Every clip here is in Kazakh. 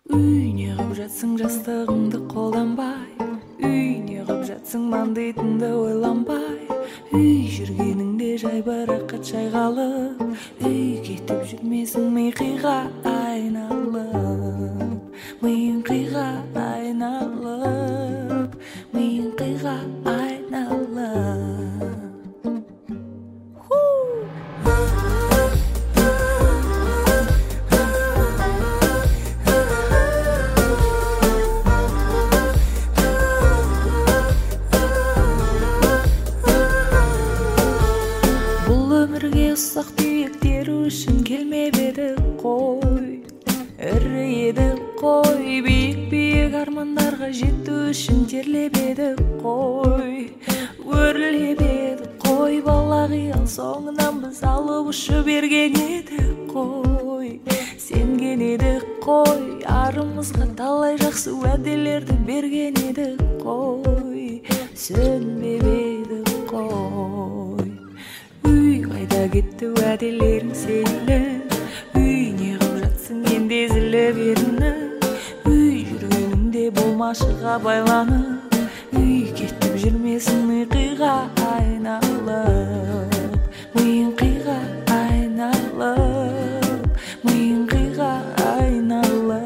Үй неғып жатсың жастығыңды қолданбай, үй неғып жатсың мандитынды ойланбай, үй жүргеніңде жайбарақат жайғалып, үй кетіп жүрмесің ми қиға айналып, миың қиға айналып, миың қиға айналып. Өмірге ұсақ түйектер үшін келмеп еді қой, ірі еді қой, биік армандарға жету үшін терлеп еді қой, өрлеп еді қой, бала қиял соңынан біз алып ұшып берген еді қой, сенген еді қой, арымызға талай жақсы уәделерді берген еді қой, сөнбеп еді қой. Үй қайда кетті уәделерің сені, үй неғып жатсың енді езіліп ерініп, үй жүргеніңде болмашыға байланып, үй кетіп жүрмесін ми қиға айналып, миың қиға айналып, миың қиға айналып.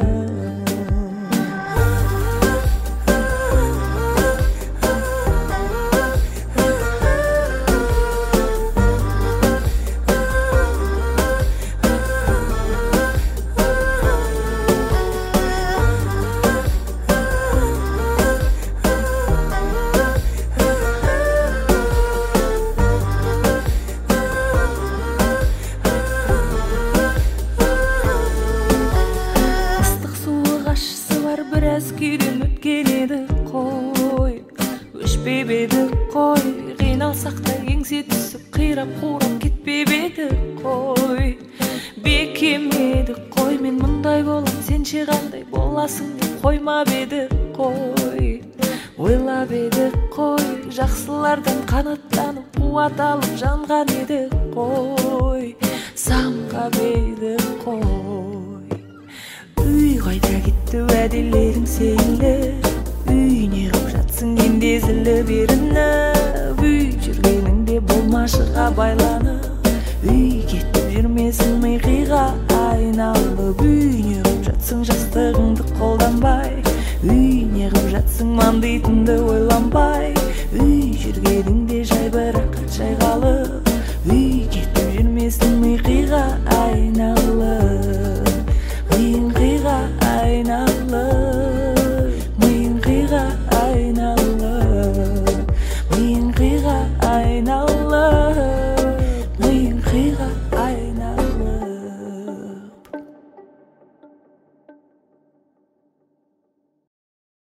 Біраз күйден өткен еді қой, өшпеп еді қой, қиналсақ та еңсе түсіп қирап қурап кетпеп еді қой, бекем еді қой, мен мұндай болам сенше қандай боласың деп қоймап еді қой, ойлап еді қой, жақсылардан қанаттанып қуат алып жанған еді қой, самғап еді қой. Үй қайда кетті уәделерің сені, үй неғып жатсың енді езіліп ерініп, үй жүргеніңде болмашыға байланып, үй кетіп жүрмесін ми қиға айналып, үй неғып жатсың жастығыңды қолданбай, үй неғып жатсың мандитынды ойланбай,